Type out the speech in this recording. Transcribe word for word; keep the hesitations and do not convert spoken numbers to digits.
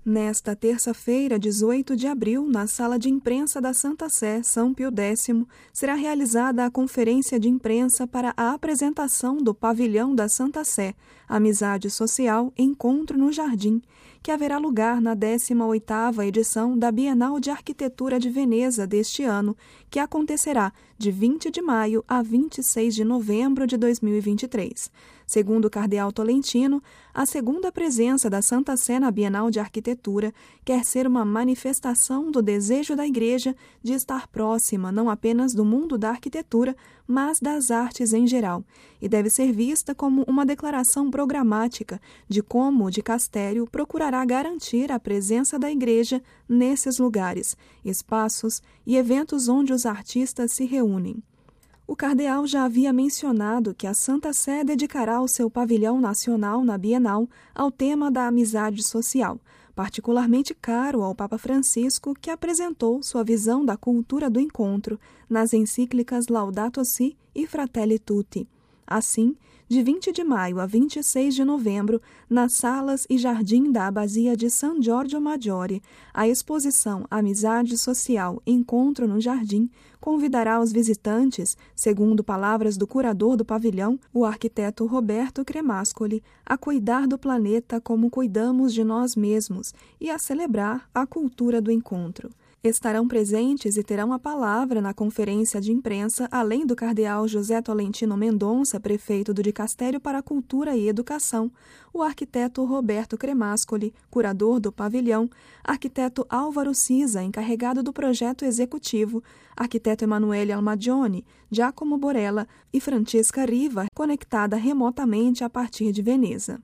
Nesta terça-feira, dezoito de abril, na Sala de Imprensa da Santa Sé, São Pio X, será realizada a conferência de imprensa para a apresentação do Pavilhão da Santa Sé, Amizade Social, Encontro no Jardim, que haverá lugar na décima oitava edição da Bienal de Arquitetura de Veneza deste ano, que acontecerá de vinte de maio a vinte e seis de novembro de dois mil e vinte e três. Segundo o cardeal Tolentino, a segunda presença da Santa Sé na Bienal de Arquitetura quer ser uma manifestação do desejo da Igreja de estar próxima não apenas do mundo da arquitetura, mas das artes em geral, e deve ser vista como uma declaração programática de como o dicastério procurará garantir a presença da Igreja nesses lugares, espaços e eventos onde os artistas se reúnem. O cardeal já havia mencionado que a Santa Sé dedicará o seu pavilhão nacional na Bienal ao tema da amizade social, particularmente caro ao Papa Francisco, que apresentou sua visão da cultura do encontro nas encíclicas Laudato Si e Fratelli Tutti. Assim, de vinte de maio a vinte e seis de novembro, nas salas e jardim da Abasia de San Giorgio Maggiore, a exposição Amizade Social, Encontro no Jardim convidará os visitantes, segundo palavras do curador do pavilhão, o arquiteto Roberto Cremascoli, a cuidar do planeta como cuidamos de nós mesmos e a celebrar a cultura do encontro. Estarão presentes e terão a palavra na conferência de imprensa, além do cardeal José Tolentino Mendonça, prefeito do Dicastério para a Cultura e Educação, o arquiteto Roberto Cremascoli, curador do pavilhão, arquiteto Álvaro Cisa, encarregado do projeto executivo, arquiteto Emanuele Almagione, Giacomo Borella e Francesca Riva, conectada remotamente a partir de Veneza.